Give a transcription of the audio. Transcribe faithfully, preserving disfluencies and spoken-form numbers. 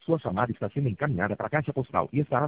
Sua chamada está sendo encaminhada para a caixa postal e estará